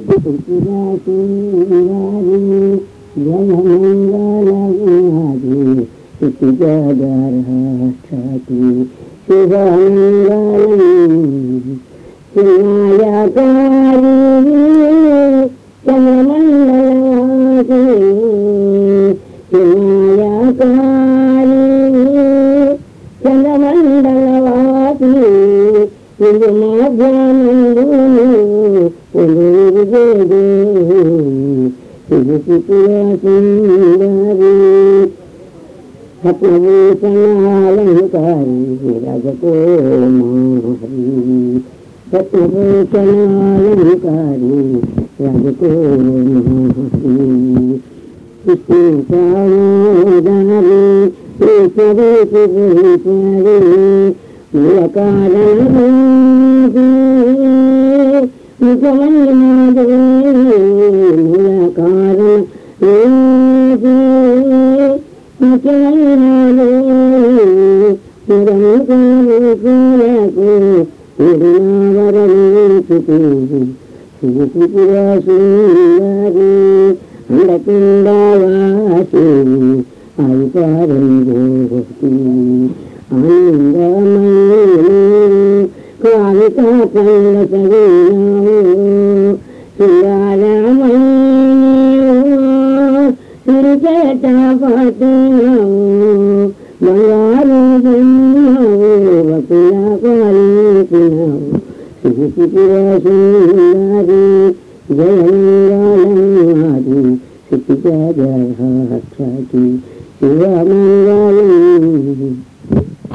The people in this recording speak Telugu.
త్రిపురా సుందరి జయ మంగళనాది స్థితిగర్హి శుభమంగళం వినాయకారి చంద్రమండలవాసి వినాయకారి చంద్రమండలవాసి సుందరి రత్నభూషణాలంకారి రాజకుమారి రత్నభూషణాలంకారి రాజకుమారి కృష్ణారి మూలకారణి ముఖమన్నాదే మూలకారణ ముఖ్యమైనదే త్రిపురా సుందరి అండపిండవాసి ఐపరంగోతి ఆనందమయీ కాళికా పండసగినావు శ్రీరామయ్య తిరుచేట పట్టినావు బంగారు వకుల పాలించినావు త్రిపురా సుందరి జయమంగళనాది స్థితిగర్హి శివమంగళం